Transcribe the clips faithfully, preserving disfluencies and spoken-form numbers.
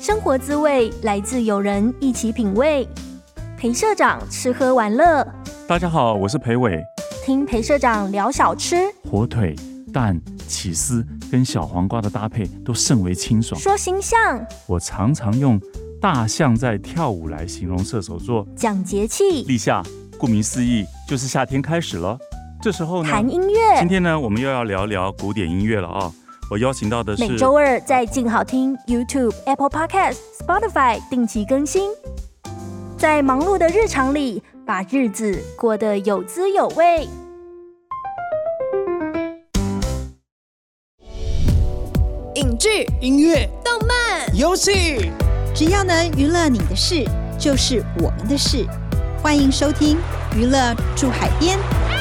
生活滋味来自有人一起品味。裴社长吃喝玩乐， 大家好，我是裴伟。 听裴社长聊小吃， 火腿、蛋、起司跟小黄瓜的搭配都甚为清爽。 说形象， 我常常用大象在跳舞来形容射手座。 讲节气， 立夏，顾名思义就是夏天开始了。这时候呢， 谈音乐。 今天呢，我们又要聊聊古典音乐了啊、哦！我邀请到的是每周二在静好听 YouTube、Apple Podcast、Spotify 定期更新。在忙碌的日常里，把日子过得有滋有味。 影剧、 音乐、 动漫、 游戏， 只要能娱乐你的事，就是我们的事。欢迎收听《娱乐住海边》。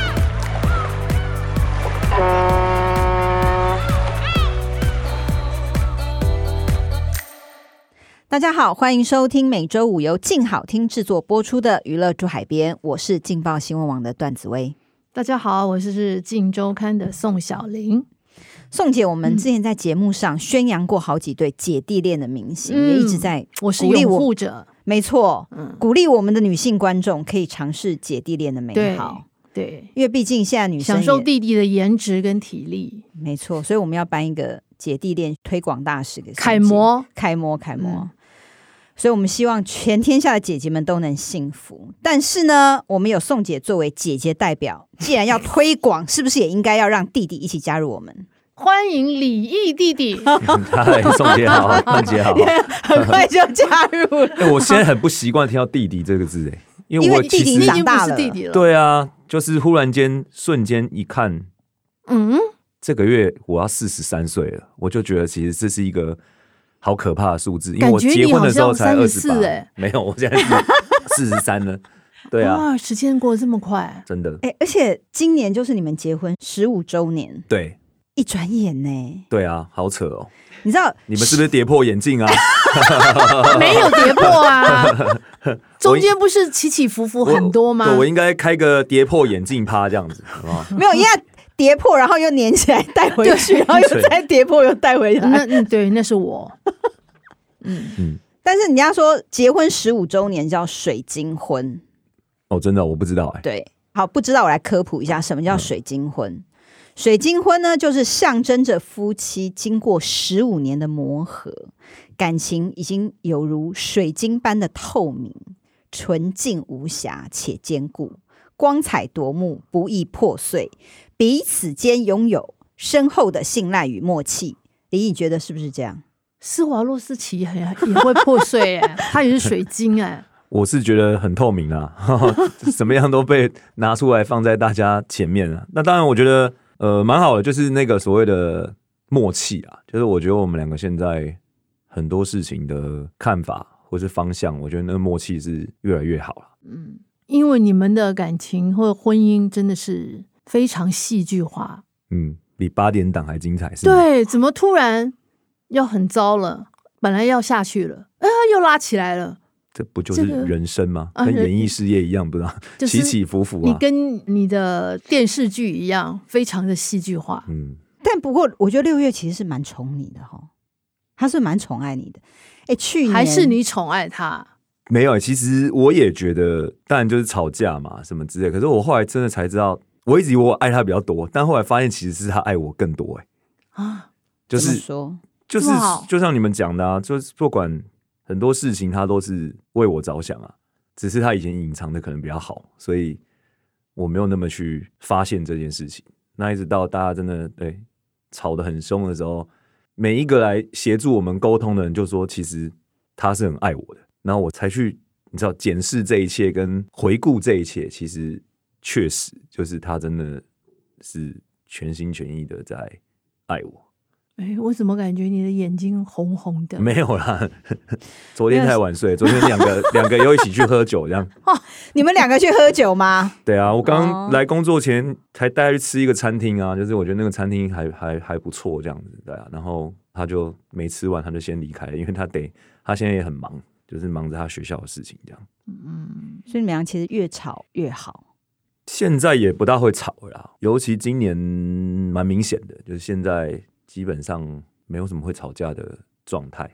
大家好，欢迎收听每周五由静好听制作播出的《娱乐住海边》，我是劲爆新闻网的段子薇。 大家好，我是镜周刊的宋小玲。 宋姐，我们之前在节目上宣扬过好几对姐弟恋的明星， 嗯、 也一直在我是拥护者。 没错、 嗯， 鼓励我们的女性观众可以尝试姐弟恋的美好。 对，对， 因为毕竟现在女生享受弟弟的颜值跟体力。 没错，所以我们要颁一个姐弟恋推广大使给楷模， 楷模，楷模。嗯，所以我们希望全天下的姐姐们都能幸福。但是呢，我们有宋姐作为姐姐代表，既然要推广，是不是也应该要让弟弟一起加入我们？ 欢迎李毅弟弟。 嗨，宋姐好，范姐好。 很快就加入了。 欸、我现在很不习惯听到弟弟这个字，哎，因为我其实弟弟长大了， 弟弟了。 对啊，就是忽然间瞬间一看， 嗯，这个月我要四十三岁了，我就觉得其实这是一个好可怕的数字，因为我结婚的时候才二十八，没有，我现在是四十三了。对啊， 哇，时间过得这么快， 真的。 哎、欸，而且今年就是你们结婚十五周年， 对， 一转眼呢。 对啊，好扯哦。 你知道你们是不是跌破眼镜啊？ 没有跌破啊，中间不是起起伏伏很多吗？ 我, 我应该开个跌破眼镜趴这样子，好不好？ 没有，应该跌破，然后又粘起来带回去，然后又再跌破又带回来。 那嗯，对，那是我。 嗯嗯，但是人家说结婚十五周年叫水晶婚。 哦，真的我不知道哎、欸。 对，好，不知道我来科普一下什么叫水晶婚。嗯，水晶婚呢，就是象征着夫妻经过十五年的磨合，感情已经有如水晶般的透明、纯净无瑕且坚固，光彩夺目，不易破碎，彼此间拥有深厚的信赖与默契。李，你觉得是不是这样？ 施华洛世奇也也会破碎哎、欸，他也是水晶哎、欸。 我是觉得很透明啊，什么样都被拿出来放在大家前面啊。那当然，我觉得。呃，蛮好的，就是那个所谓的默契啊，就是我觉得我们两个现在很多事情的看法或是方向，我觉得那个默契是越来越好了。 嗯，因为你们的感情或婚姻真的是非常戏剧化， 嗯，比八点档还精彩，是吗？ 对，怎么突然要很糟了，本来要下去了，啊，又拉起来了。 这不就是人生吗？ 这个、 跟演艺事业一样，不知道、就是、起起伏伏啊。 你跟你的电视剧一样，非常的戏剧化。 嗯， 但不过我觉得六月其实是蛮宠你的哈，他是蛮宠爱你的。哎，去年还是你宠爱他？ 没有，其实我也觉得，当然就是吵架嘛，什么之类。可是我后来真的才知道，我一直以为我爱他比较多，但后来发现其实是他爱我更多。哎， 啊， 就是怎么说， 就是就像你们讲的啊，就是不管。很多事情他都是为我着想啊，只是他以前隐藏的可能比较好，所以我没有那么去发现这件事情。那一直到大家真的对吵得很凶的时候，每一个来协助我们沟通的人就说，其实他是很爱我的，然后我才去你知道检视这一切跟回顾这一切，其实确实就是他真的是全心全意的在爱我。 哎，我怎么感觉你的眼睛红红的？ 没有啦，昨天太晚睡，昨天两个两个又一起去喝酒，这样。 哦，你们两个去喝酒吗？ 对啊，我刚来工作前才带他去吃一个餐厅啊，就是我觉得那个餐厅还还还不错，这样子，对啊。然后他就没吃完，他就先离开了，因为他得他现在也很忙，就是忙着他学校的事情，这样。 嗯，所以你们俩其实越吵越好。 现在也不大会吵了啦，尤其今年蛮明显的，就是现在。基本上没有什么会吵架的状态。 可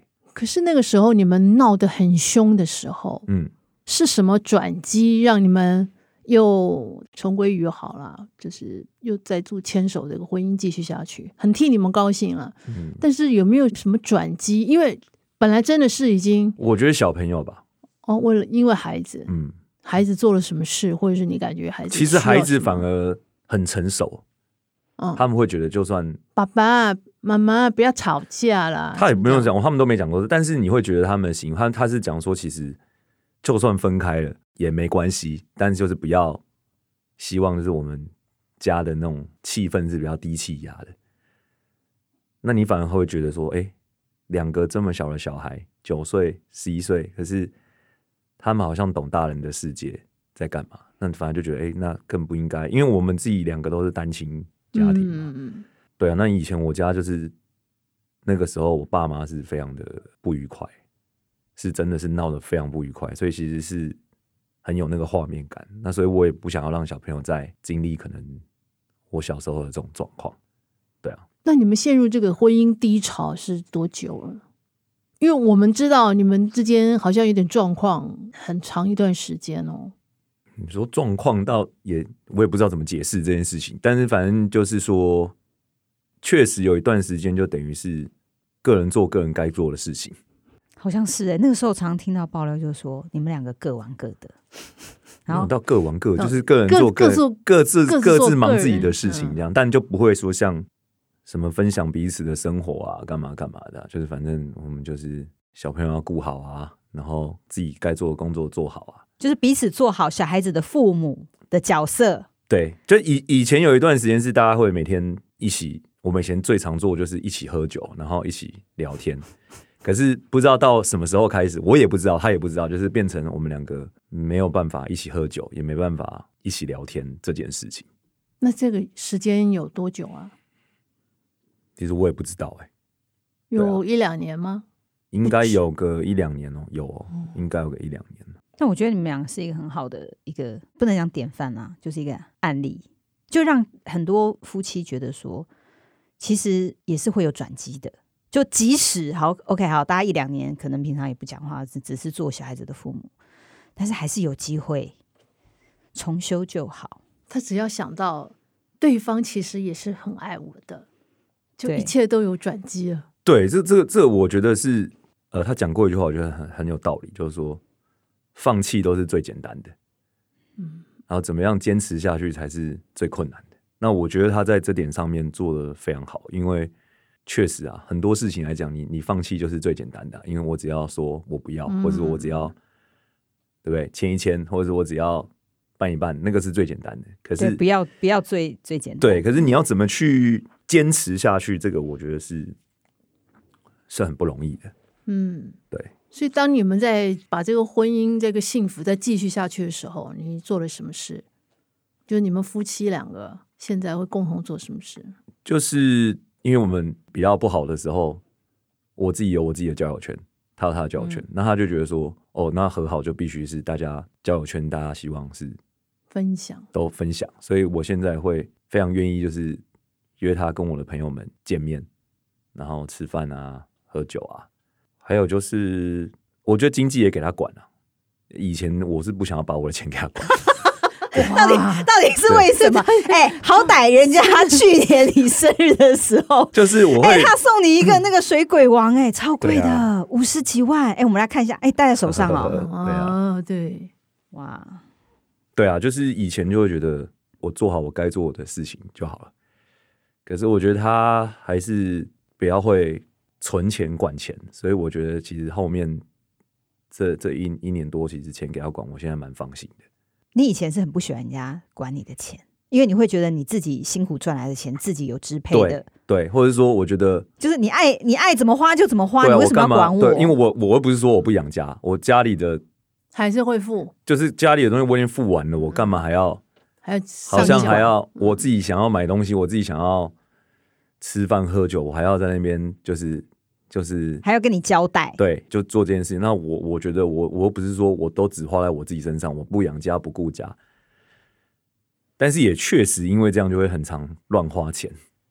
可是那个时候你们闹得很凶的时候， 嗯， 是什么转机让你们又重归于好了？就是又再度牵手这个婚姻继续下去，很替你们高兴了。嗯，但是有没有什么转机？因为本来真的是已经， 我觉得小朋友吧， 哦，为了因为孩子， 嗯， 孩子做了什么事，或者是你感觉孩子其实孩子反而很成熟，嗯，他们会觉得就算爸爸妈妈不要吵架啦， 他也不用讲，他们都没讲过，但是你会觉得他们的行，他他是讲说，其实就算分开了也没关系，但是就是不要希望就是我们家的那种气氛是比较低气压的。那你反而会觉得说，哎、欸，两个这么小的小孩，九岁、十一岁，可是他们好像懂大人的世界在干嘛。那反而就觉得，哎、欸，那更不应该，因为我们自己两个都是单亲家庭嘛。嗯嗯对啊，那以前我家就是那个时候，我爸妈是非常的不愉快，是真的是闹得非常不愉快，所以其实是很有那个画面感。那所以我也不想要让小朋友再经历可能我小时候的这种状况。对啊， 那你们陷入这个婚姻低潮是多久了？因为我们知道你们之间好像有点状况，很长一段时间哦。 你说状况到也我也不知道怎么解释这件事情，但是反正就是说，确实有一段时间就等于是个人做个人该做的事情。 好像是哎、欸，那个时候常常听到爆料，就是说你们两个各玩各的，然后到各玩各，就是个人做个人，各自各自忙自己的事情这样，嗯、但就不会说像什么分享彼此的生活啊，干嘛干嘛的、啊，就是反正我们就是小朋友要顾好啊，然后自己该做的工作做好啊， 就是彼此做好小孩子的父母的角色。 对，就以以前有一段时间是大家会每天一起，我们以前最常做就是一起喝酒，然后一起聊天。可是不知道到什么时候开始，我也不知道，他也不知道，就是变成我们两个没有办法一起喝酒，也没办法一起聊天这件事情。 那这个时间有多久啊？ 其实我也不知道哎、欸， 有一两年吗？ 应该有个一两年哦，有哦，应该有个一两年。 但我觉得你们两个是一个很好的一个，不能讲典范啊，就是一个案例，就让很多夫妻觉得说，其实也是会有转机的。就即使好 OK 好，大家一两年可能平常也不讲话，只只是做小孩子的父母，但是还是有机会重修旧好。 他只要想到对方其实也是很爱我的，就一切都有转机了。 对，这这这，我觉得是呃，他讲过一句话，我觉得很很有道理，就是说放弃都是最简单的，嗯，然后怎么样坚持下去才是最困难的。那我觉得他在这点上面做得非常好，因为确实啊，很多事情来讲，你你放弃就是最简单的、啊，因为我只要说我不要，嗯、或者我只要对不对签一签，或者我只要办一办，那个是最简单的。可是不要不要最最简单。 对，可是你要怎么去坚持下去，这个我觉得是是很不容易的。嗯，对。 所以当你们在把这个婚姻、这个幸福再继续下去的时候，你做了什么事？就是你们夫妻两个现在会共同做什么事？就是因为我们比较不好的时候，我自己有我自己的交友圈，他有他的交友圈，嗯、那他就觉得说，哦，那和好就必须是大家交友圈，大家希望是分享， 都分享。所以我现在会非常愿意，就是约他跟我的朋友们见面，然后吃饭啊、喝酒啊，还有就是我觉得经济也给他管啊。以前我是不想要把我的钱给他管。 到底到底是为什么？哎、欸，好歹人家去年你生日的时候， 就是我会， 哎、欸，他送你一个那个水鬼王、欸，哎，超贵的，五十、啊、几万，哎、欸，我们来看一下，哎、欸，戴在手上哦， 对啊， 对， 哇， 对啊，就是以前就会觉得我做好我该做的事情就好了，可是我觉得他还是比较会存钱管钱，所以我觉得其实后面这这一一年多，其实钱给他管，我现在蛮放心的。 你以前是很不喜欢人家管你的钱，因为你会觉得你自己辛苦赚来的钱自己有支配的， 对，对，或者说我觉得就是你爱你爱怎么花就怎么花， 啊、 你为什么要管我？ 对，因为我我又不是说我不养家，我家里的还是会付， 就是家里的东西我已经付完了，我干嘛还要还要好像还要我自己想要买东西，我自己想要吃饭喝酒，我还要在那边就是。就是还要跟你交代， 对，就做这件事情。那我我觉得我我又不是说我都只花在我自己身上，我不养家不顾家，但是也确实因为这样就会很常乱花钱，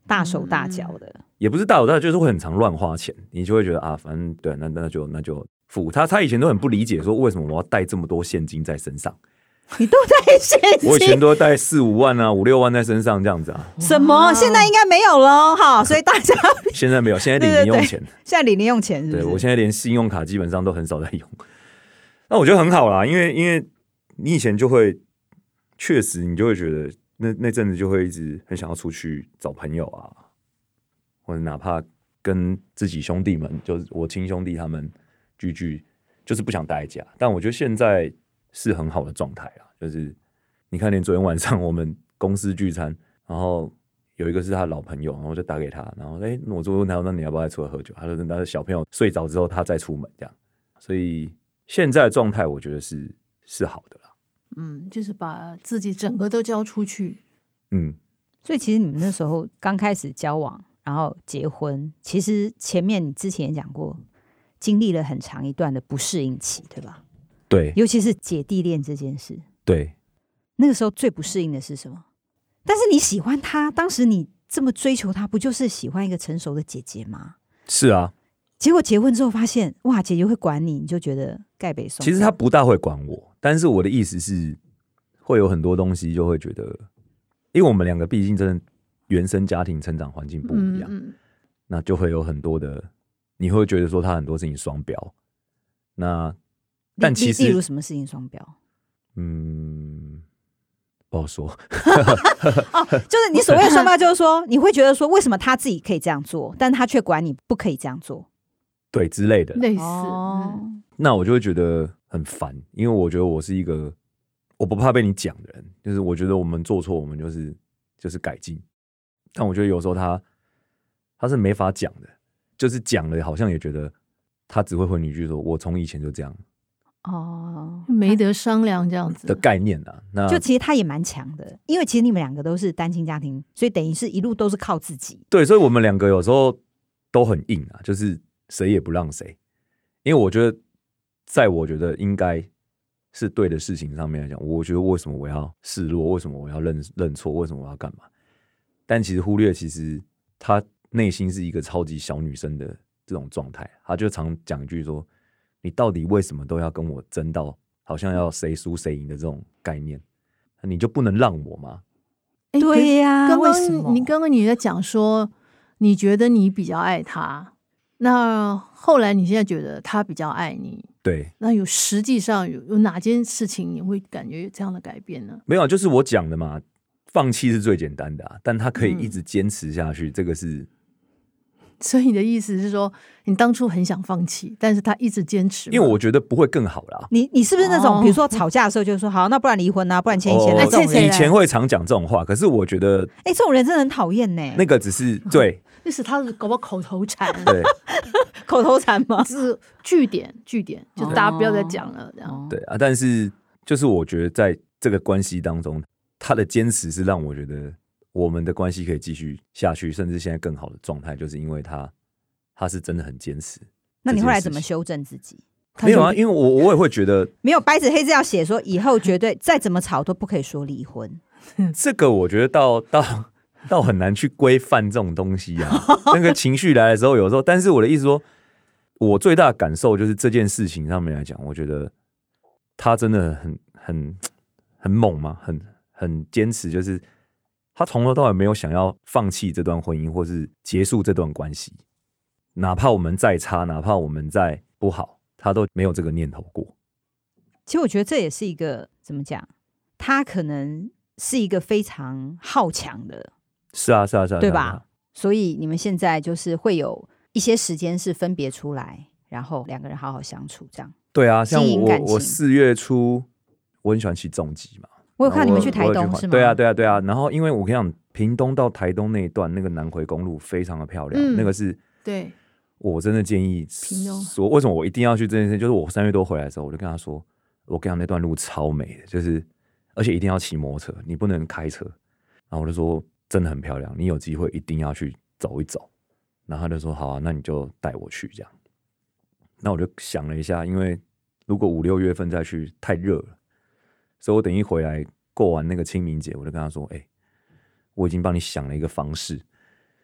大手大脚的，嗯、 也不是大手大脚，就是会很常乱花钱，你就会觉得啊，反正对，那那就那就付他。他以前都很不理解，说为什么我要带这么多现金在身上。 你都带现金？ 我以前都带四五万啊，五六万在身上这样子啊。 什么？现在应该没有了哈，所以大家现在没有，现在领零用钱。对对对， 现在领零用钱是不是？ 对，我现在连信用卡基本上都很少在用。那我觉得很好啦，因为因为你以前就会确实你就会觉得那那阵子就会一直很想要出去找朋友啊，或者哪怕跟自己兄弟们，就是我亲兄弟他们聚聚，就是不想待在家。但我觉得现在是很好的状态啊，就是你看，连昨天晚上我们公司聚餐，然后有一个是他的老朋友，然后我就打给他，然后哎、欸，我就问他，那你要不要再出来喝酒？他说他的小朋友睡着之后他再出门这样，所以现在的状态我觉得是是好的啦。 嗯，就是把自己整个都交出去。 嗯， 所以其实你们那时候刚开始交往，然后结婚，其实前面你之前也讲过，经历了很长一段的不适应期，对吧？ 对， 尤其是姐弟恋这件事， 对， 那个时候最不适应的是什么？但是你喜欢他，当时你这么追求他，不就是喜欢一个成熟的姐姐吗？ 是啊。 结果结婚之后发现，哇，姐姐会管你，你就觉得盖北松。 其实他不大会管我，但是我的意思是，会有很多东西就会觉得，因为我们两个毕竟真的原生家庭成长环境不一样，嗯嗯，那就会有很多的，你会觉得说他很多事情双标。那但其实， 例如什么事情双标？ 嗯，不好说。 哦，就是你所谓的双标，就是说你会觉得说，为什么他自己可以这样做，但他却管你不可以这样做， 对之类的， 类似。 哦嗯、 那我就会觉得很烦，因为我觉得我是一个我不怕被你讲的人，就是我觉得我们做错，我们就是就是改进。但我觉得有时候他他是没法讲的，就是讲了，好像也觉得他只会回你一句说：“我从以前就这样。” 哦， 没得商量这样子的概念啊。那就其实他也蛮强的，因为其实你们两个都是单亲家庭，所以等于是一路都是靠自己。 对，所以我们两个有时候都很硬啊，就是谁也不让谁。因为我觉得，在我觉得应该是对的事情上面来讲，我觉得为什么我要示弱？为什么我要认认错？为什么我要干嘛？但其实忽略，其实他内心是一个超级小女生的这种状态。他就常讲一句说：“你到底为什么都要跟我争到好像要谁输谁赢的这种概念？你就不能让我吗？” 欸、 对呀、啊， 刚为什么？ 你刚刚你在讲说，你觉得你比较爱他，那后来你现在觉得他比较爱你， 对， 那有实际上有有哪件事情你会感觉有这样的改变呢？ 没有，就是我讲的嘛，放弃是最简单的、啊，但他可以一直坚持下去，嗯、这个是。 所以你的意思是说，你当初很想放弃，但是他一直坚持， 因为我觉得不会更好啦。 你你是不是那种，比如说吵架的时候就说好，那不然离婚啊，不然签一签那种人？ 以前会常讲这种话，可是我觉得， 哎、欸，这种人真的很讨厌呢。 那个只是对， 那是他搞不好口头禅， 对， 口头禅吗？ 是句点，句点，就大家不要再讲了，这样。 对啊，但是就是我觉得在这个关系当中，他的坚持是让我觉得。我们的关系可以继续下去，甚至现在更好的状态，就是因为他他是真的很坚持。 那你后来怎么修正自己？ 没有啊，因为我我也会觉得没有白纸黑字要写说以后绝对再怎么吵都不可以说离婚。 这个我觉得到到到很难去规范这种东西啊。那个情绪来的时候，有时候，但是我的意思说，我最大的感受就是这件事情上面来讲，我觉得他真的很很很猛嘛，很很坚持，就是。他从头到尾没有想要放弃这段婚姻，或是结束这段关系，哪怕我们再差，哪怕我们再不好，他都没有这个念头过。 其实我觉得这也是一个怎么讲，他可能是一个非常好强的， 是啊，是啊，是啊， 对吧？啊、所以你们现在就是会有一些时间是分别出来，然后两个人好好相处，这样。 对啊，像我我四月初我很喜欢骑重机嘛。 我有看你们去台东是吗？ 对啊，对啊，对啊。然后因为我跟你讲，屏东到台东那一段那个南回公路非常的漂亮，嗯、那个是对， 我真的建议说，为什么我一定要去这件事？就是我三月多回来的时候，我就跟他说，我跟你讲那段路超美的，就是而且一定要骑摩托车，你不能开车。然后我就说真的很漂亮，你有机会一定要去走一走。然后他就说好啊，那你就带我去这样。那我就想了一下，因为如果五六月份再去太热了。所以我等一回来过完那个清明节，我就跟他说：“哎、欸，我已经帮你想了一个方式，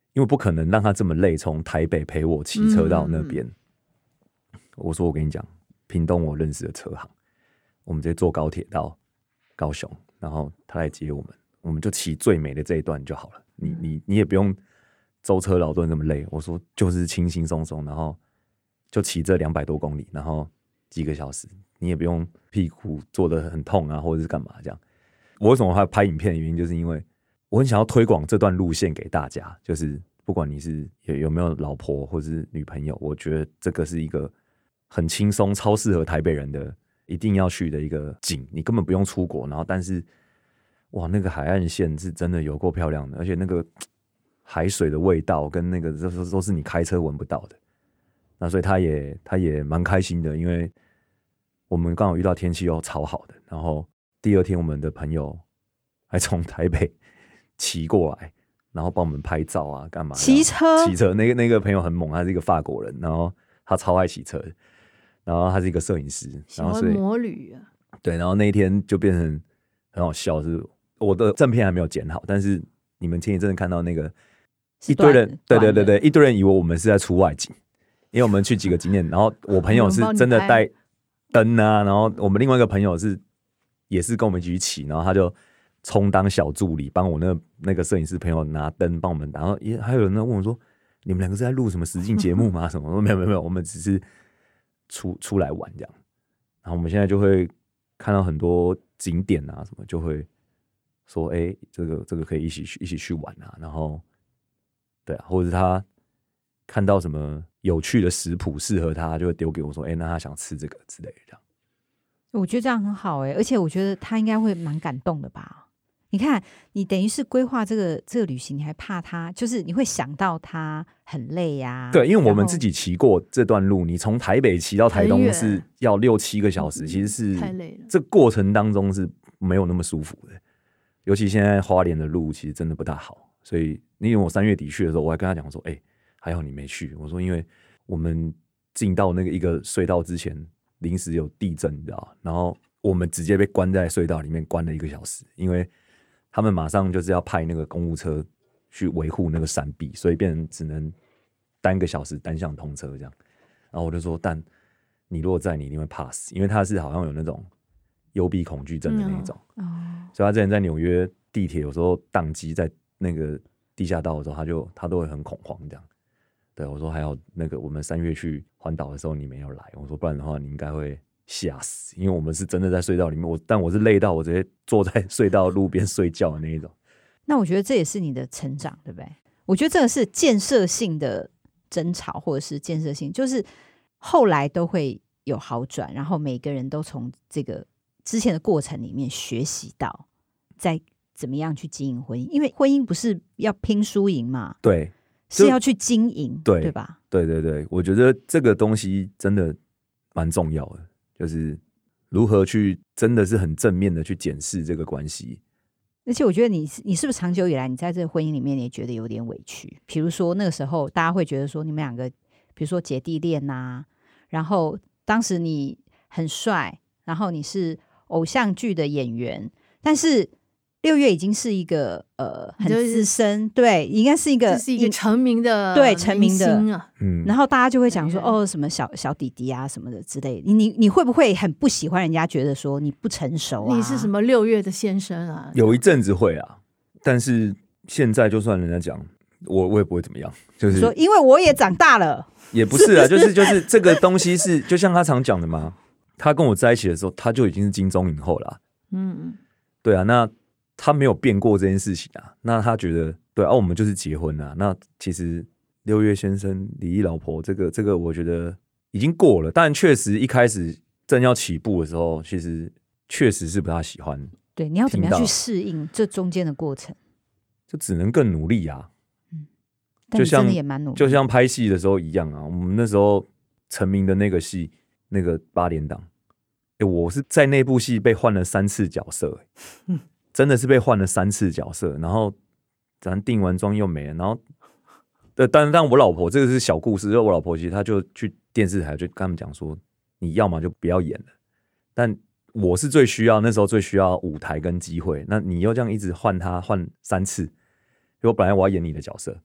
因为不可能让他这么累，从台北陪我骑车到那边。嗯、我说我跟你讲，屏东我认识的车行，我们直接坐高铁到高雄，然后他来接我们，我们就骑最美的这一段就好了。你你你也不用舟车劳顿那么累。我说就是轻轻松松，然后就骑这两百多公里，然后几个小时，你也不用屁股坐得很痛啊，或者是干嘛这样。我为什么会拍影片的原因，就是因为我很想要推广这段路线给大家，就是不管你是 有, 有没有老婆或是女朋友，我觉得这个是一个很轻松、超适合台北人的一定要去的一个景。你根本不用出国，然后但是哇，那个海岸线是真的有够漂亮的，而且那个海水的味道跟那个都是你开车闻不到的。那所以他也他也蛮开心的，因为我们刚好遇到天气又超好的，然后第二天我们的朋友还从台北骑过来，然后帮我们拍照啊，干嘛？ 骑车， 骑车。那个那个朋友很猛，他是一个法国人，然后他超爱骑车，然后他是一个摄影师， 喜欢摩旅啊。 对，然后那一天就变成很好笑，是我的正片还没有剪好，但是你们前一阵看到那个一堆人，对对对对，一堆人以为我们是在出外景，因为我们去几个景点，然后我朋友是真的带灯啊，然后我们另外一个朋友是也是跟我们一起骑，然后他就充当小助理，帮我那个那个摄影师朋友拿灯帮我们，然后也还有人问我说：“你们两个是在录什么实境节目吗？”什么？我说没有没有没有，我们只是出出来玩这样。然后我们现在就会看到很多景点啊什么，就会说：“哎、欸，这个这个可以一起去一起去玩啊。”然后对啊，或者是他看到什么有趣的食谱适合他，就会丢给我说：“哎、欸，那他想吃这个之类的。”这样。 我觉得这样很好哎、欸，而且我觉得他应该会蛮感动的吧。你看，你等于是规划这个这个旅行，你还怕他，就是你会想到他很累呀、啊。 对，因为我们自己骑过这段路，你从台北骑到台东是要六七个小时，其实是太累了。 这过程当中是没有那么舒服的，尤其现在花莲的路其实真的不大好。所以，因为我三月底去的时候，我还跟他讲说：“哎、欸，还好你没去。”我说：“因为我们进到那个一个隧道之前，临时有地震，你知道，然后我们直接被关在隧道里面关了一个小时，因为他们马上就是要派那个公务车去维护那个山壁，所以变成只能单个小时单向通车这样。然后我就说，但你如果在，你一定会怕死，因为他是好像有那种幽闭恐惧症的那种、嗯哦，所以他之前在纽约地铁有时候宕机在那个地下道的时候，他就他都会很恐慌这样。对，我说还有那个我们三月去环岛的时候你没有来，我说不然的话你应该会吓死，因为我们是真的在隧道里面，我但我是累到我直接坐在隧道路边睡觉的那一种。 那我觉得这也是你的成长，对不对？我觉得这个是建设性的争吵，或者是建设性，就是后来都会有好转，然后每个人都从这个之前的过程里面学习到，再怎么样去经营婚姻，因为婚姻不是要拼输赢嘛， 对， 是要去经营， 对, 对吧？ 对对对，我觉得这个东西真的蛮重要的，就是如何去真的是很正面的去检视这个关系。 而且我觉得你你是不是长久以来你在这个婚姻里面你也觉得有点委屈？比如说那个时候大家会觉得说你们两个比如说姐弟恋啊，然后当时你很帅，然后你是偶像剧的演员，但是六月已经是一个呃很资深，对，应该是一个是一个成名的对成名的啊， 嗯， 然后大家就会讲说哦什么小小弟弟啊什么的之类的，你你会不会很不喜欢人家觉得说你不成熟啊？ 你是什么六月的先生啊？ 有一阵子会啊，但是现在就算人家讲我我也不会怎么样，就是说因为我也长大了， 也不是啊，就是就是这个东西是就像他常讲的嘛，他跟我在一起的时候他就已经是金钟影后了、啊，嗯，对啊，那他没有变过这件事情啊，那他觉得对啊，我们就是结婚啊。那其实六月先生离异老婆这个这个，我觉得已经过了。但确实一开始正要起步的时候，其实确实是不大喜欢。 对，你要怎么样去适应这中间的过程？ 就只能更努力啊。 嗯，但你真的也蛮努力， 就像拍戏的时候一样啊。我们那时候成名的那个戏，那个八点档，欸，我是在那部戏被换了三次角色，欸。嗯，真的是被换了三次角色，然后咱定完妆又没了，然后，呃，但但我老婆这个是小故事，就我老婆其实她就去电视台就跟他们讲说，你要嘛就不要演了，但我是最需要那时候最需要舞台跟机会，那你又这样一直换她换三次，因为我本来我要演你的角色，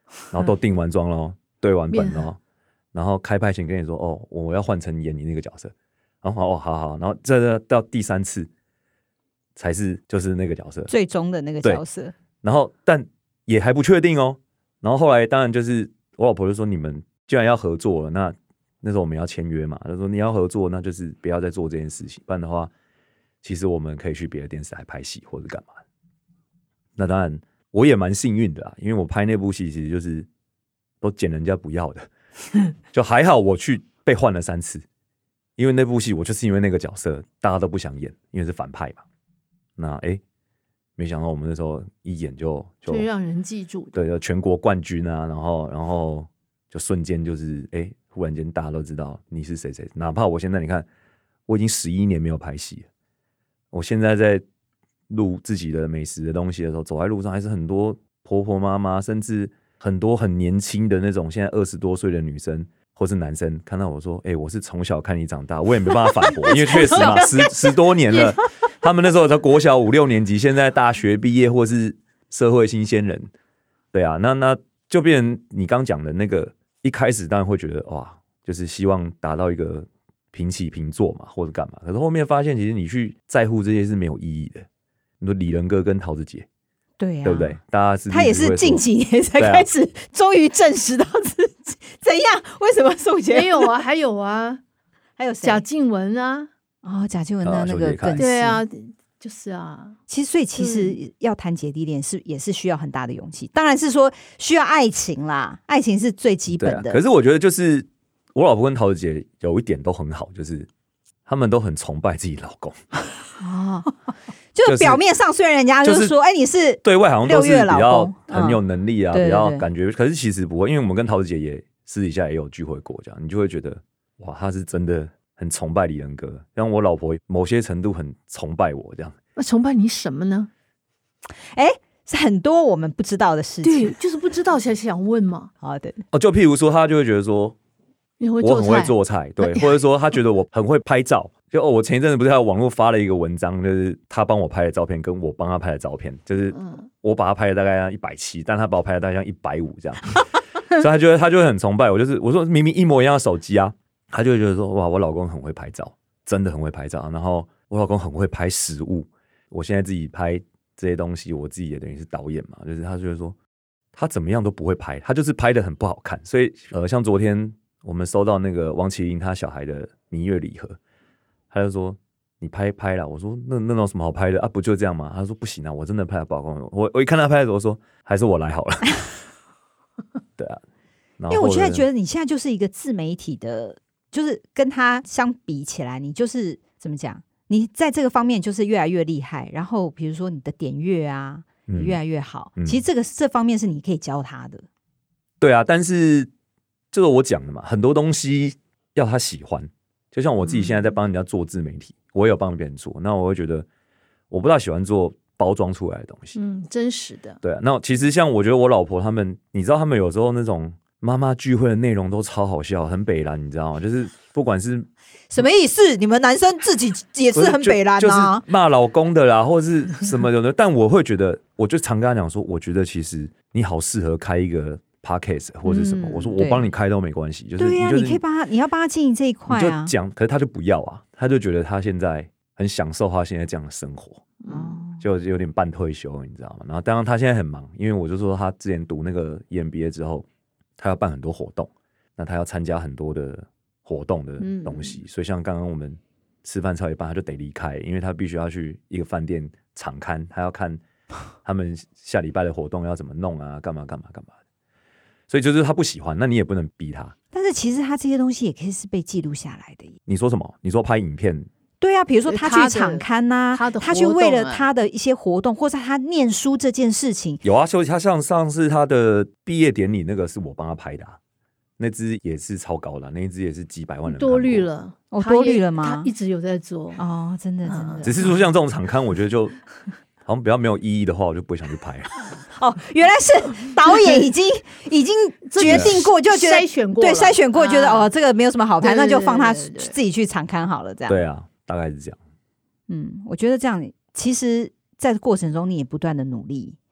然后都定完妆咯，对完本咯，然后开拍前跟你说哦，我要换成演你那个角色，然后哦好好，然后这到第三次才是就是那个角色最终的那个角色， 然后但也还不确定哦。然后后来当然就是我老婆就说你们既然要合作了，那那时候我们要签约嘛，就说你要合作，那就是不要再做这件事情，不然的话，其实我们可以去别的电视台拍戏或者干嘛。那当然我也蛮幸运的啦，因为我拍那部戏其实就是都捡人家不要的，就还好我去被换了三次，因为那部戏我就是因为那个角色大家都不想演，因为是反派嘛。那哎，没想到我们那时候一演就就就让人记住的， 对，就全国冠军啊，然后然后就瞬间就是哎。忽然间大家都知道你是谁谁，哪怕我现在你看我已经十一年没有拍戏了，我现在在录自己的美食的东西的时候，走在路上还是很多婆婆妈妈，甚至很多很年轻的那种现在二十多岁的女生或是男生看到我说哎、欸，我是从小看你长大，我也没办法反驳因为确实嘛十十多年了，他们那时候才国小五六年级，现在大学毕业或是社会新鲜人，对啊，那那就变成你刚讲的那个一开始当然会觉得哇，就是希望达到一个平起平坐嘛，或者干嘛。可是后面发现，其实你去在乎这些是没有意义的。你说李仁哥跟桃子姐， 对啊， 对不对？大家是他也是近几年才开始，终于证实到自己、啊、怎样？为什么宋姐没有啊？还有啊， 还有谁？ 贾静雯啊， 哦，贾静雯的那个更是、 对啊。就是啊， 其实所以其实要谈姐弟恋是也是需要很大的勇气，当然是说需要爱情啦，爱情是最基本的。 啊、可是我觉得就是我老婆跟桃子姐有一点都很好，就是他们都很崇拜自己老公。 哦，就表面上虽然人家就是说，哎、就是，你是对外好像都是比较很有能力啊， 嗯、 比较感觉，可是其实不会，因为我们跟桃子姐也私底下也有聚会过，这样你就会觉得哇，他是真的。很崇拜李仁哥，让我老婆某些程度很崇拜我这样。 那崇拜你什么呢？ 哎，是很多我们不知道的事情， 对，就是不知道才想问嘛。 好的， 哦，就譬如说，他就会觉得说， 你会做菜， 我很会做菜，对，或者说他觉得我很会拍照。就哦，我前一阵子不是在网络发了一个文章，就是他帮我拍的照片，跟我帮他拍的照片，就是我把他拍的大概一百七，但他把我拍的大概像一百五这样，所以他觉得他就会很崇拜我。就是我说明明一模一样的手机啊。他就会觉得说哇，我老公很会拍照，真的很会拍照。然后我老公很会拍食物，我现在自己拍这些东西，我自己也等于是导演嘛。就是他就会说他怎么样都不会拍，他就是拍的很不好看。所以呃，像昨天我们收到那个王麒麟他小孩的蜜月礼盒，他就说你拍拍啦。我说那那有什么好拍的啊？不就这样吗？他说不行啊，我真的拍的不好看。我我一看他拍的时候，我说还是我来好了。对啊， 因为我现在觉得你现在就是一个自媒体的。就是跟他相比起来，你就是怎么讲？你在这个方面就是越来越厉害。然后比如说你的点阅啊，嗯、越来越好。嗯、其实这个这方面是你可以教他的。 对啊，但是就是我讲的嘛，很多东西要他喜欢。就像我自己现在在帮人家做自媒体，嗯、我也有帮别人做，那我会觉得我不大喜欢做包装出来的东西。 嗯，真实的。 对啊，那其实像我觉得我老婆他们，你知道他们有时候那种。妈妈聚会的内容都超好笑，很北蓝，你知道吗？就是不管是什么意思，你们男生自己也是很北蓝啊， 就是骂老公的啦，或者是什么的。但我会觉得，我就常跟他讲说，我觉得其实你好适合开一个 podcast 或者什么。嗯、我说我帮你开都没关系，就是对呀、啊， 你, 你可以帮他，你要帮他经营这一块啊。 就讲，可是他就不要啊，他就觉得他现在很享受他现在这样的生活，嗯，就有点半退休，你知道吗？然后当然他现在很忙，因为我就说他之前读那个 E M B A 之后。他要办很多活动，那他要参加很多的活动的东西，嗯、所以像刚刚我们吃饭超一半，他就得离开，因为他必须要去一个饭店场勘，他要看他们下礼拜的活动要怎么弄啊，干嘛干嘛干嘛的。所以就是他不喜欢，那你也不能逼他。 但是其实他这些东西也可以是被记录下来的。 你说什么？你说拍影片？ 对啊，比如说他去场勘啊， 他, 他, 他去为了他的一些活动，或者他念书这件事情， 有啊，所以他像上次他的毕业典礼那个是我帮他拍的、啊，那支也是超高的、啊，那一支也是几百万人多虑了， 哦，多虑了吗？ 他一直有在做哦，真的真的。 只是说像这种场勘，我觉得就好像比较没有意义的话，我就不会想去拍了。 哦，原来是导演已经已经决定过，就觉得筛选过， 对，筛选过，觉得、啊、哦，这个没有什么好拍，那就放他对对对对自己去场勘好了，这样。 对啊。大概是这样， 嗯，我觉得这样，其实在过程中你也不断的努力，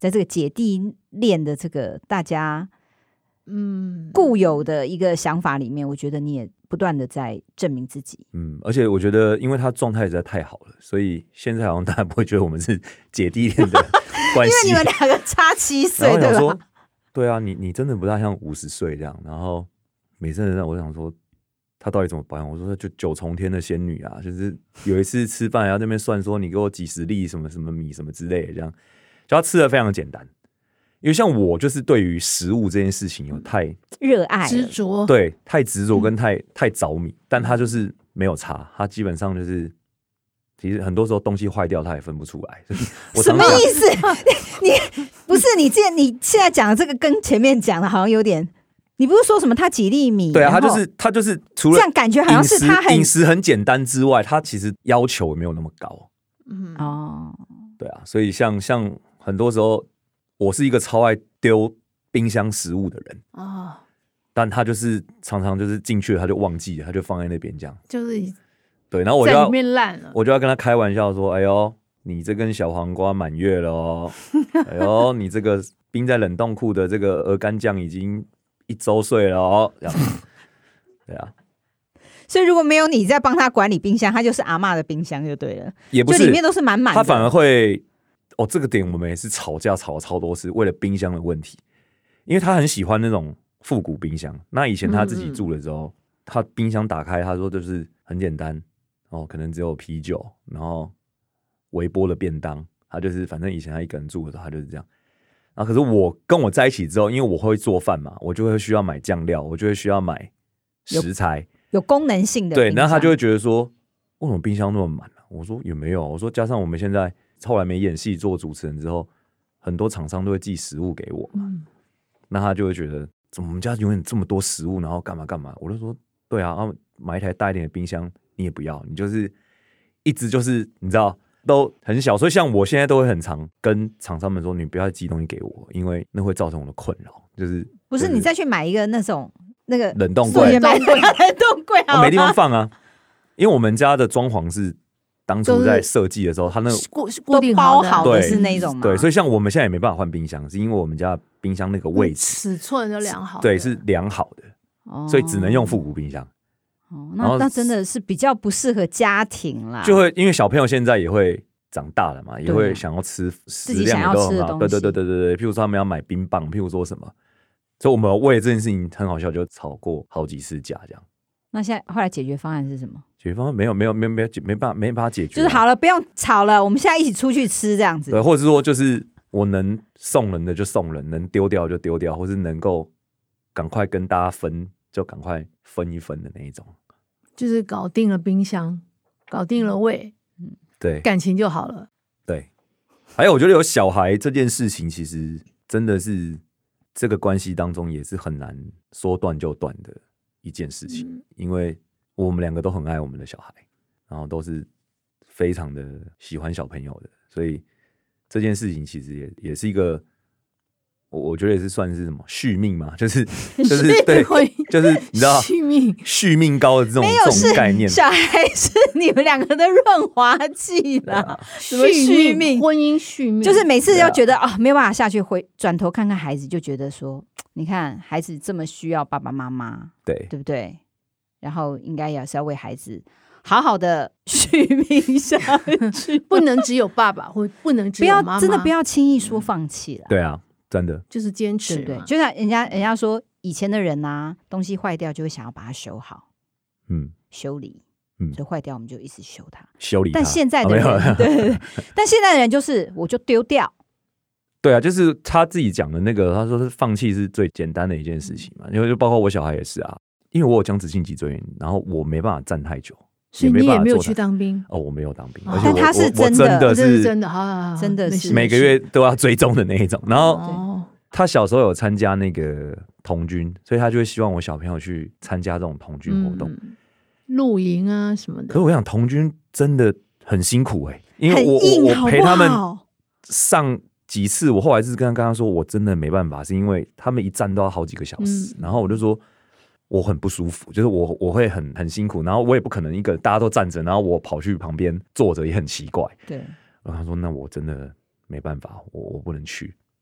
在这个姐弟恋的这个大家嗯固有的一个想法里面，我觉得你也不断的在证明自己。 嗯，而且我觉得，因为他状态实在太好了，所以现在好像大家不会觉得我们是姐弟恋的关系。 因为你们两个差七岁，对吧？ 对啊，你你真的不大像五十岁这样。然后每次让我想说，他到底怎么保养？我说就九重天的仙女啊，就是有一次吃饭，然后那边算说你给我几十粒什么什么米什么之类的，这样，就他吃的非常简单。因为像我就是对于食物这件事情有太热爱执着， 对，太执着跟太、嗯、太着迷，但他就是没有差，他基本上就是其实很多时候东西坏掉他也分不出来。我什么意思？你, 你不是你这你现在讲的这个跟前面讲的好像有点，你不是说什么他几粒米？ 对啊，他就是他就是除了这样感觉好像是他很饮食很简单之外，他其实要求也没有那么高。 嗯哦， 对啊，所以像像很多时候。我是一个超爱丢冰箱食物的人啊、哦，但他就是常常就是进去了他就忘记了，他就放在那边这样， 就是对，然后我就要在里面烂了， 我就要跟他开玩笑说：“哎呦，你这根小黄瓜满月了哦，哎呦，你这个冰在冷冻库的这个鹅肝酱已经一周岁了哦。”这样，对啊。 所以如果没有你在帮他管理冰箱，他就是阿嬷的冰箱就对了， 也不是， 就里面都是满满的， 他反而会。哦，这个点我们也是吵架吵了超多次，为了冰箱的问题，因为他很喜欢那种复古冰箱。那以前他自己住的时候，嗯嗯他冰箱打开，他说就是很简单，哦，可能只有啤酒，然后微波的便当，他就是反正以前他一个人住的时候，他就是这样。然后可是我跟我在一起之后，因为我会做饭嘛，我就会需要买酱料，我就会需要买食材， 有, 有功能性的对，然后他就会觉得说，为什么冰箱那么满啊？我说也没有，我说加上我们现在。后来没演戏做主持人之后，很多厂商都会寄食物给我嘛、嗯，那他就会觉得怎么我们家永远这么多食物，然后干嘛干嘛？我就说对啊，然后买一台大一点的冰箱你也不要，你就是一直就是你知道都很小，所以像我现在都会很常跟厂商们说，你不要寄东西给我，因为那会造成我的困扰。就是不是、就是、你再去买一个那种那个冷冻柜， 冷冻柜，冷冻柜我没地方放啊，因为我们家的装潢是。当初在设计的时候，他那个固定包好的是那种嘛？ 对，所以像我们现在也没办法换冰箱，是因为我们家冰箱那个位置尺寸就量好， 对，是量好的、哦，所以只能用复古冰箱。 哦，那那真的是比较不适合家庭啦。 就会因为小朋友现在也会长大了嘛，也会想要吃自己想要吃的东西。 对对对对对对，譬如说他们要买冰棒，譬如说什么，所以我们为了这件事情很好笑，就吵过好几次架这样。 那现在后来解决方案是什么？ 解决方案没有没有没有没有没办法没办法解决、啊， 就是好了，不用吵了，我们现在一起出去吃这样子。 对，或者是说就是我能送人的就送人，能丢掉就丢掉，或是能够赶快跟大家分就赶快分一分的那一种。 就是搞定了冰箱，搞定了胃，嗯， 对， 感情就好了。 对，还有我觉得有小孩这件事情，其实真的是这个关系当中也是很难说断就断的。一件事情、嗯，因为我们两个都很爱我们的小孩，然后都是非常的喜欢小朋友的，所以这件事情其实也也是一个，我我觉得也是算是什么续命嘛，就是就是对，就是你知道续命续命膏的这种这种概念， 小孩是你们两个的润滑剂啦， 啊、什么续命婚姻续命， 就是每次要觉得啊、哦、没有办法下去，回转头看看孩子，就觉得说。你看，孩子这么需要爸爸妈妈， 对对不对？然后应该也是要为孩子好好的续命下去， 不能只有爸爸，或不能只有妈妈， 真的不要轻易说放弃了、嗯。 对啊，真的就是坚持， 对不对？就像人家人家说，以前的人啊，东西坏掉就会想要把它修好，嗯，修理，嗯，所以坏掉我们就一直修它， 修理它。 但现在的人，哦、对对对，但现在的人就是我就丢掉。 对啊，就是他自己讲的那个，他说是放弃是最简单的一件事情嘛，因为就包括我小孩也是啊，因为我有僵直性脊椎炎，然后我没办法站太久， 所以你也没有去当兵哦，我没有当兵， 哦、但他是真的， 的是真的，好好好， 真的是每个月都要追踪的那一种。然后他小时候有参加那个童军，所以他就会希望我小朋友去参加这种童军活动， 嗯、露营啊什么的。 可是我想童军真的很辛苦哎、欸，因为我很硬我我陪他们好不好上。几次我后来是跟他跟他说，我真的没办法，是因为他们一站都要好几个小时，嗯、然后我就说我很不舒服，就是我我会很很辛苦，然后我也不可能一个大家都站着，然后我跑去旁边坐着也很奇怪。 对， 然后他说那我真的没办法，我我不能去。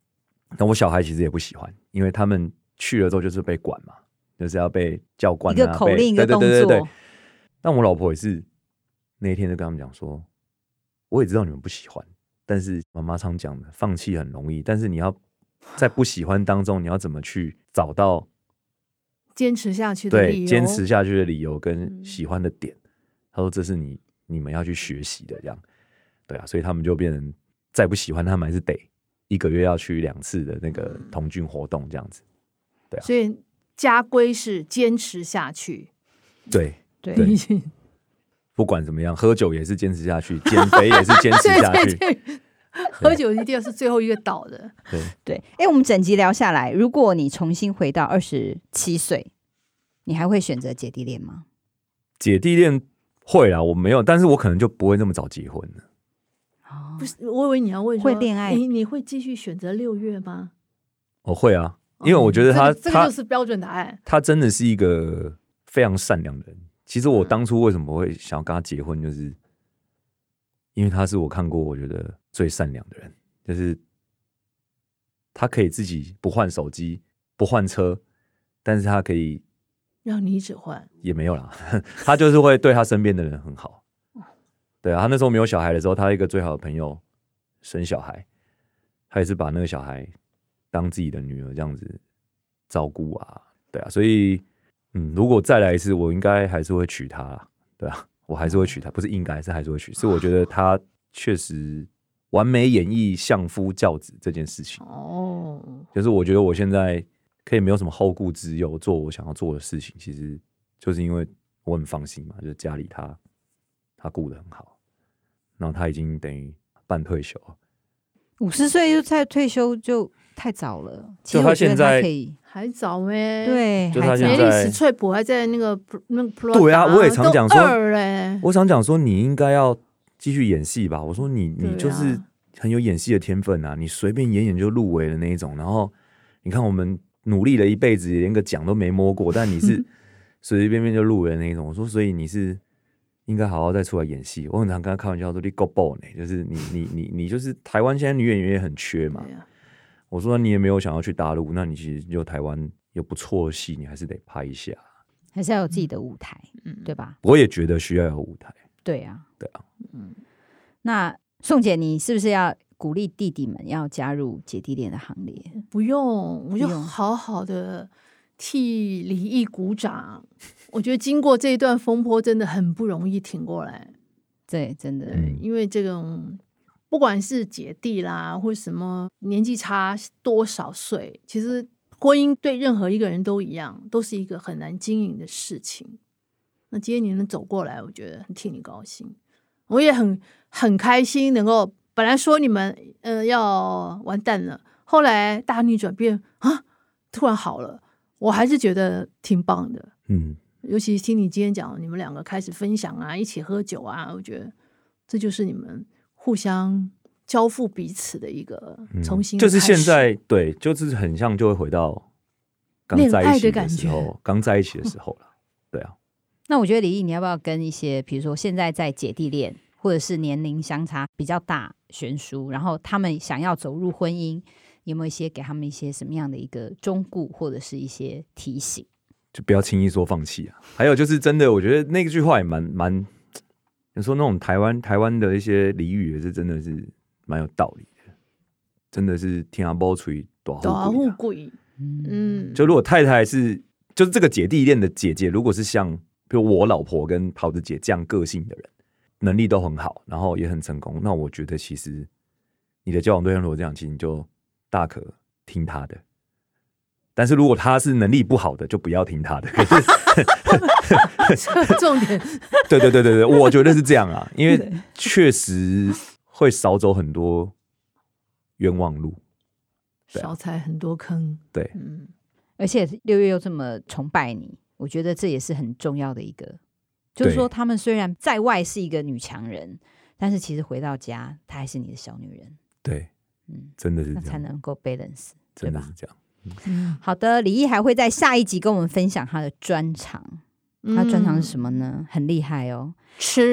但我小孩其实也不喜欢，因为他们去了之后就是被管嘛，就是要被教官、啊、 一个口令一个动作。 对对对对对。但我老婆也是那一天就跟他们讲说，我也知道你们不喜欢，但是妈妈常讲的，放弃很容易，但是你要在不喜欢当中，你要怎么去找到坚持下去的理由， 对，坚持下去的理由跟喜欢的点。嗯、他说这是你你们要去学习的，这样。对啊，所以他们就变成再不喜欢，他们还是得一个月要去两次的那个童军活动这样子。对啊， 所以家规是坚持下去。 对对。 对不管怎么样，喝酒也是坚持下去，减肥也是坚持下去。 对对对，喝酒一定要是最后一个倒的。 对对，哎、欸，我们整集聊下来，如果你重新回到二十七岁，你还会选择姐弟恋吗？ 姐弟恋会啦，我没有，但是我可能就不会那么早结婚了。 哦， 不是，我以为你要问说会恋爱， 你你会继续选择六月吗？ 我会啊，因为我觉得他、 哦、这个、这个就是标准答案。 他真的是一个非常善良的人。其实我当初为什么会想要跟他结婚，就是因为他是我看过我觉得最善良的人，就是他可以自己不换手机、不换车，但是他可以让你一直换， 也没有啦，他就是会对他身边的人很好。对啊，他那时候没有小孩的时候，他一个最好的朋友生小孩，他也是把那个小孩当自己的女儿这样子照顾啊。对啊，所以。嗯，如果再来一次，我应该还是会娶她啦，对啊，我还是会娶她，不是应该，是还是会娶。是我觉得她确实完美演绎相夫教子这件事情。哦，就是我觉得我现在可以没有什么后顾之忧，做我想要做的事情，其实就是因为我很放心嘛，就是家里她她顾得很好，然后她已经等于半退休了， 五十岁就再退休就太早了。其实就他现在可以还早咩？ 对， 就他现在年龄史翠普还在那个那个 Pro， 对啊，我也常讲说，我常讲说你应该要继续演戏吧。我说你你就是很有演戏的天分啊，你随便演演就入围了那一种。然后你看我们努力了一辈子，连个奖都没摸过，但你是随随便便就入围了那一种。我说所以你是应该好好再出来演戏。我很常跟他开玩笑说你够爆呢，就是你你你你就是台湾现在女演员也很缺嘛。我说你也没有想要去大陆，那你其实就台湾有不错的戏，你还是得拍一下， 还是要有自己的舞台，嗯，对吧？ 我也觉得需要有舞台。 对啊， 对啊， 嗯。那宋姐，你是不是要鼓励弟弟们要加入姐弟恋的行列？ 不用，我就好好的替李毅鼓掌。我觉得经过这一段风波，真的很不容易挺过来。 对，真的， 对，因为这种。不管是姐弟啦，或什么年纪差多少岁，其实婚姻对任何一个人都一样，都是一个很难经营的事情。那今天你能走过来，我觉得很替你高兴，我也很很开心能够。本来说你们呃要完蛋了，后来大逆转变啊，突然好了，我还是觉得挺棒的。嗯，尤其听你今天讲，你们两个开始分享啊，一起喝酒啊，我觉得这就是你们。互相交付彼此的一个重新、嗯， 就是现在对，就是很像就会回到刚在一起的时候，刚在一起的时候了，对啊。 那我觉得李毅，你要不要跟一些，比如说现在在姐弟恋，或者是年龄相差比较大、悬殊，然后他们想要走入婚姻，有没有一些给他们一些什么样的一个忠告，或者是一些提醒？ 就不要轻易说放弃啊。还有就是真的，我觉得那句话也蛮蛮。有时候那种台湾台湾的一些俚语也是真的是蛮有道理的，真的是听阿波吹大富贵。嗯， 就如果太太是就是这个姐弟恋的姐姐，如果是像比如我老婆跟桃子姐这样个性的人，能力都很好，然后也很成功，那我觉得其实你的交往对象如果这样，其实你就大可听他的。但是如果他是能力不好的，就不要听他的。可是重点， 对对对对对，我觉得是这样啊，因为确实会少走很多冤枉路， 啊、少踩很多坑。 对， 嗯，而且六月又这么崇拜你，我觉得这也是很重要的一个，就是说他们虽然在外是一个女强人，但是其实回到家，她还是你的小女人。 对，嗯，真的是这样， 那才能够 balance， 真的是这样。 嗯、好的，李毅还会在下一集跟我们分享他的专长，他专长是什么呢？很厉害哦， 吃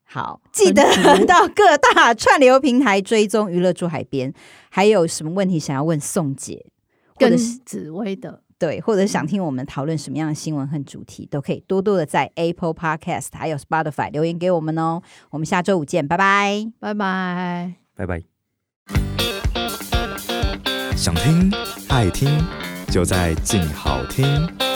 好，记得到各大串流平台追踪娱乐住海边。还有什么问题想要问宋姐，或者跟是紫薇的， 对，或者想听我们讨论什么样的新闻和主题，都可以多多的在 Apple Podcast 还有 Spotify 留言给我们哦。我们下周五见，拜拜， 拜拜， 拜拜。 想听爱听，就在静好听。